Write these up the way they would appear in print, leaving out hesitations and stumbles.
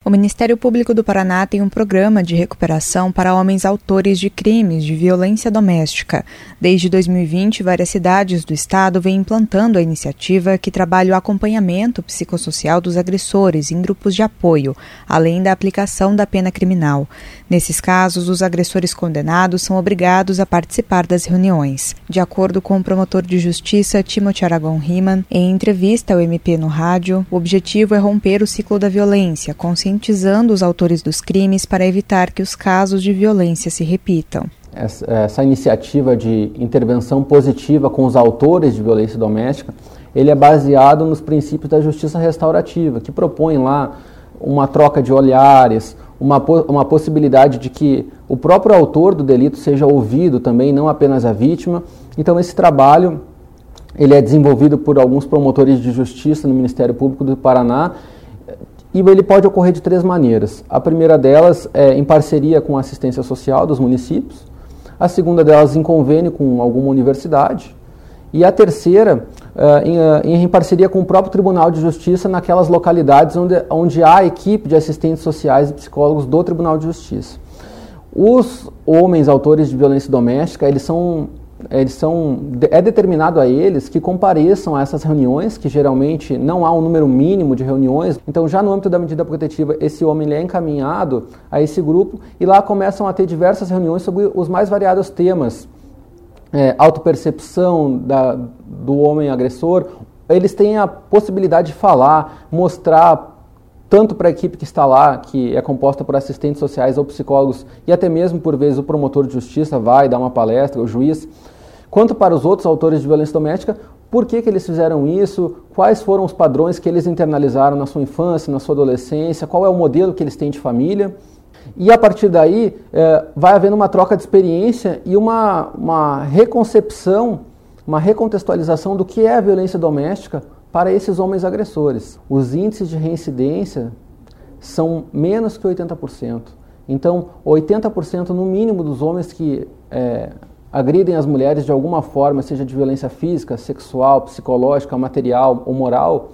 O Ministério Público do Paraná tem um programa de recuperação para homens autores de crimes de violência doméstica. Desde 2020, várias cidades do estado vêm implantando a iniciativa que trabalha o acompanhamento psicossocial dos agressores em grupos de apoio, além da aplicação da pena criminal. Nesses casos, os agressores condenados são obrigados a participar das reuniões. De acordo com o promotor de justiça Timothy Aragon Riemann, em entrevista ao MP no rádio, o objetivo é romper o ciclo da violência, conscientizando os autores dos crimes para evitar que os casos de violência se repitam. Essa iniciativa de intervenção positiva com os autores de violência doméstica, ele é baseado nos princípios da justiça restaurativa, que propõe lá uma troca de olhares, uma possibilidade de que o próprio autor do delito seja ouvido também, não apenas a vítima. Então esse trabalho ele é desenvolvido por alguns promotores de justiça no Ministério Público do Paraná, e ele pode ocorrer de três maneiras. A primeira delas é em parceria com a assistência social dos municípios, a segunda delas em convênio com alguma universidade, e a terceira em parceria com o próprio Tribunal de Justiça naquelas localidades onde há equipe de assistentes sociais e psicólogos do Tribunal de Justiça. Os homens autores de violência doméstica, é determinado a eles que compareçam a essas reuniões, que geralmente não há um número mínimo de reuniões. Então, já no âmbito da medida protetiva, esse homem ele é encaminhado a esse grupo e lá começam a ter diversas reuniões sobre os mais variados temas. Autopercepção do homem agressor. Eles têm a possibilidade de falar, mostrar tanto para a equipe que está lá, que é composta por assistentes sociais ou psicólogos, e até mesmo, por vezes, o promotor de justiça vai dar uma palestra, o juiz, quanto para os outros autores de violência doméstica, por que eles fizeram isso, quais foram os padrões que eles internalizaram na sua infância, na sua adolescência, qual é o modelo que eles têm de família. E a partir daí, vai havendo uma troca de experiência e uma reconcepção, uma recontextualização do que é a violência doméstica para esses homens agressores. Os índices de reincidência são menos que 80%. Então, 80% no mínimo dos homens que agridem as mulheres de alguma forma, seja de violência física, sexual, psicológica, material ou moral,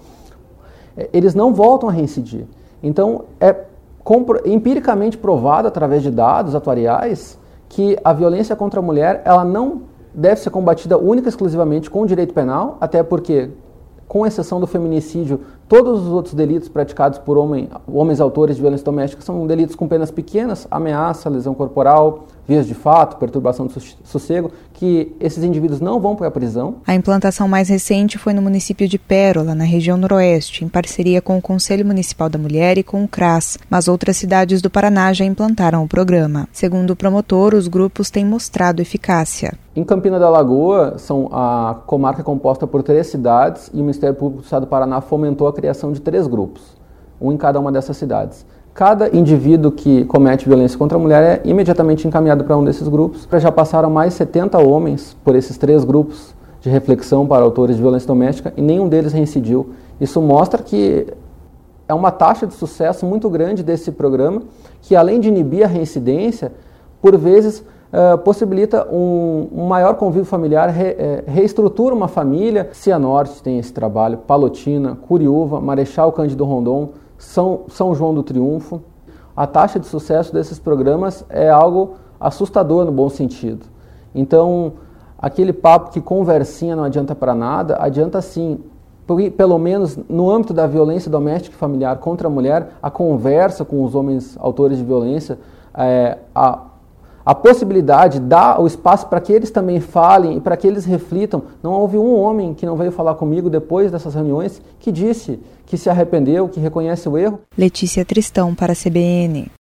eles não voltam a reincidir. Então, é empiricamente provado através de dados atuariais que a violência contra a mulher ela não deve ser combatida única e exclusivamente com o direito penal, até porque, com exceção do feminicídio, todos os outros delitos praticados por homens autores de violência doméstica são delitos com penas pequenas, ameaça, lesão corporal, vias de fato, perturbação do sossego, que esses indivíduos não vão para a prisão. A implantação mais recente foi no município de Pérola, na região noroeste, em parceria com o Conselho Municipal da Mulher e com o CRAS, mas outras cidades do Paraná já implantaram o programa. Segundo o promotor, os grupos têm mostrado eficácia. Em Campina da Lagoa, a comarca é composta por 3 cidades e o Ministério Público do Estado do Paraná fomentou a criação de 3 grupos, um em cada uma dessas cidades. Cada indivíduo que comete violência contra a mulher é imediatamente encaminhado para um desses grupos. Já passaram mais 70 homens por esses 3 grupos de reflexão para autores de violência doméstica e nenhum deles reincidiu. Isso mostra que é uma taxa de sucesso muito grande desse programa, que além de inibir a reincidência, por vezes possibilita um maior convívio familiar, reestrutura uma família. Cianorte tem esse trabalho, Palotina, Curiúva, Marechal Cândido Rondon, São João do Triunfo. A taxa de sucesso desses programas é algo assustador no bom sentido. Então, aquele papo que conversinha não adianta para nada, adianta sim. Pelo menos no âmbito da violência doméstica e familiar contra a mulher, a conversa com os homens autores de violência, a possibilidade, dá o espaço para que eles também falem e para que eles reflitam. Não houve um homem que não veio falar comigo depois dessas reuniões que disse que se arrependeu, que reconhece o erro. Letícia Tristão para a CBN.